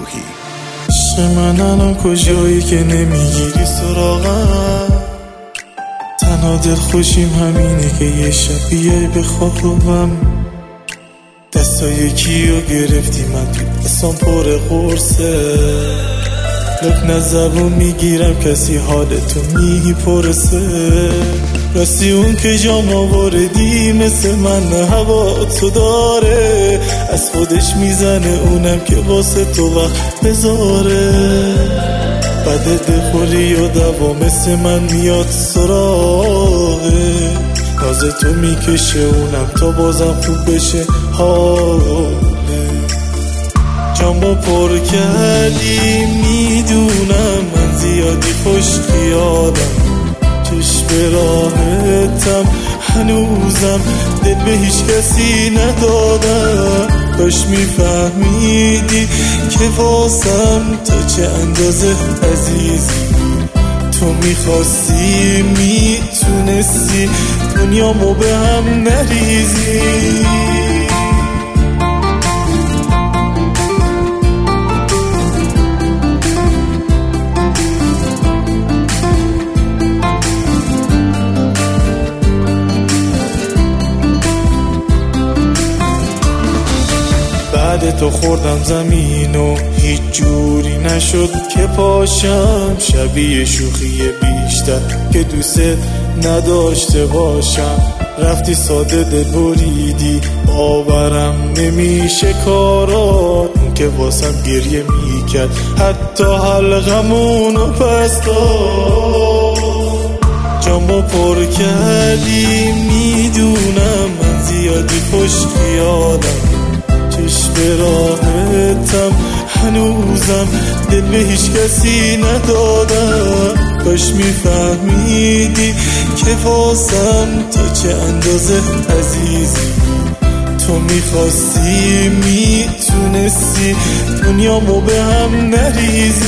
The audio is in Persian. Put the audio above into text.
روحی. عشق من الان کجایی که نمیگیری سراغم؟ تنها دل خوشیم همینه که یه شب بیای بخوابم. دستای کیو گرفتی من تو دستام پر قرصه، لکنه زبون میگیرم کسی حالتو میگی پرسه. راستی اون که جام آوردی مثل من هوا تو داره، از خودش میزنه اونم که واسه تو وقت بذاره. بعد بخوری و دوا مثل من میاد سراغه، ناز تو میکشه اونم تا بازم خوب بشه حاله. جامو پر کردی میدونم من زیادی خوش خیالم، چشم راحتم هنوزم دل به هیچ کسی ندادم. کاش میفهمیدی که واسم تا چه اندازه عزیزی، تو میخواستی میتونستی دنیامو به هم نریزی. بعد تو خوردم زمین و هیچ جوری نشد که پاشم، شبیه شوخی بیشتر که دوست نداشته باشم. رفتی ساده دل بریدی باورم نمیشه کارات، اون که واسم گریه میکرد حتی حلقمونو پس داد. جامو پر کردی میدونم من زیادی خوش خیالم، چشم راحتم هنوزم دل به هیچ کسی ندادم. کاش میفهمیدی که واسم تا چه اندازه عزیزی، تو میخواستی میتونستی دنیامو به هم نریزی.